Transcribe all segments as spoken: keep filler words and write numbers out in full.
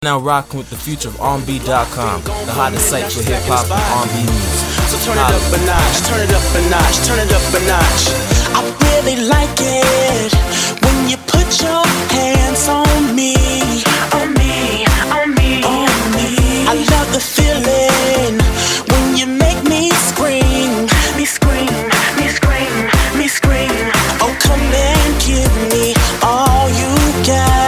Now rocking with the future of R and B dot com, the hottest site for hip hop and R and B music. So turn it up a notch, turn it up a notch, turn it up a notch. I really like it when you put your hands on me, on me, on me, on me. I love the feeling when you make me scream, me scream, me scream, me scream. Oh, come and give me all you got.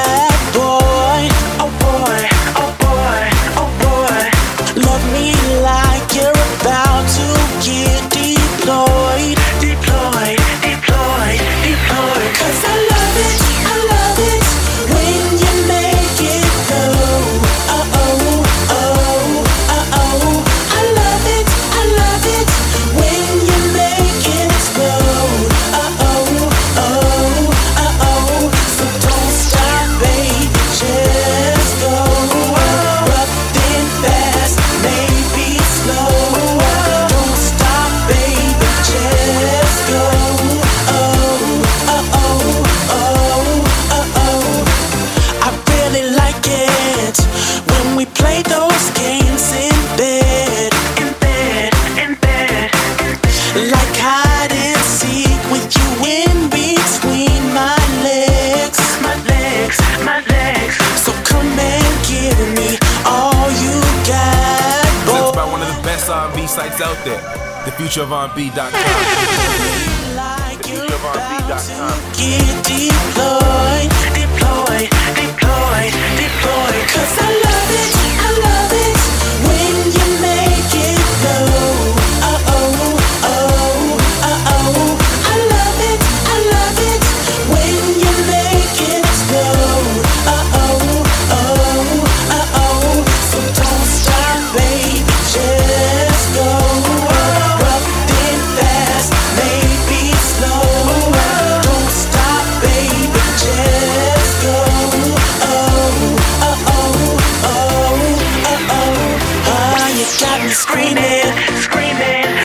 Sites out there, the future of R and B dot com. The future of R and B dot com. Get deployed, deployed, deployed, deployed. Cause I love it, I love it when you make it go. Uh oh, oh, uh oh. I love it, I love it when you make it go. Uh oh, oh, uh oh. So don't stop, baby, just go. Rough and fast, maybe slow. Don't stop, baby, just go. Oh, uh oh, oh, uh oh. Oh, you got me screaming.